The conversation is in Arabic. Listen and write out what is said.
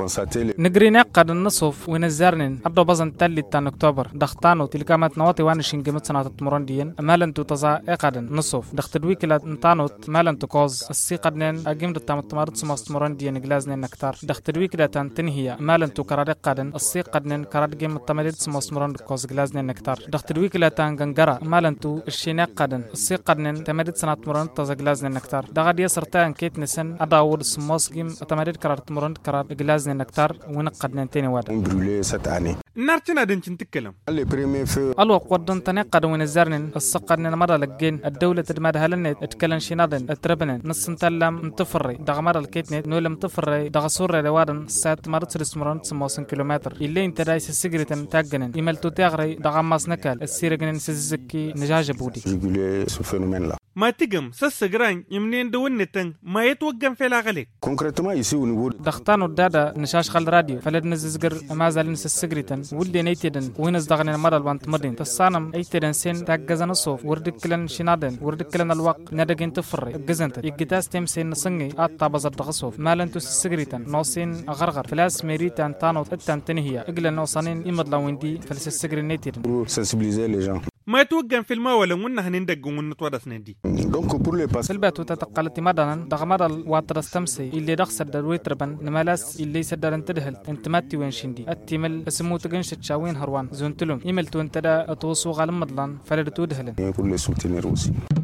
نجري قد النصف ونزارن عبدو بزن تالي تان اكتوبر دختانو تلكامات نواتي وانشين قمت سنة تمرندين مالنتو تزا اقادن نصف دخت دويكلا نتانوت مالنتو كوز السيقدنن اقيم دتام التمارد سماس تمرندين غلازنن نكتار دخت دويكلا تان تنهيا مالنتو كراد اقادن السيقدنن كراد قيم التمارد سماس تمرند كوز غلازنن نكتار دخت دويكلا تان غنغرا مالنتو الشينا قادن السيقدنن تمارد سنة تمرند تزا غلازنن نكتار دغاد يسرتان كيت نسن اداود سماس قيم التمارد كراد تمرند كراد غلازنن نكتار ونقدنن تاني وادا نارتنا دنشن تتكلم الو قدن تنقد ونزارن السقدن مره لجين الدوله تدمد هلن اتكلن شينادن اتربن نسنتلم انتفري دغمر الكيتنت نولم تفري دغسور روادن سات مرت رسمرن 500 كيلومتر اللي انت دايس السيجرتن تاغنن يملتو تاغري دغماس نكال السيرغنن سزكي نجاج بودي ما تجم سسجران يمنين دونتن ما يتوقف في العقل دختانو دادا نشاش خال راديو فلد نززجر ما زال نس السجرتن ولدي نيتدن وينز دغن المرة الوانت مدين تصانم ايتدن سين تاجزن الصوف وردكلن شنادن وردكلن الوقت ندقين تفري جزنت يجتاس تمسين نصني اطا بزر دغصوف مالنتو السجرتن نوسين غرغر فلاس ميريتان تانو اتان تنهيا اجل نوصانين يمد لويندي فلس السجر نيتدن ما يتوقف في الماء ونها هندق ونتورث ندي سلبات وتتقلت مدنا دغمر الواترستمسي اللي دخسر درويتربن نمالاس اللي سدر انتدهل انتماتي وين شندي اتمل اسمو تجنش تشاوين هروان زونتلم يملتو انتدا اتوسو غالم مدلان فلدتو دهلن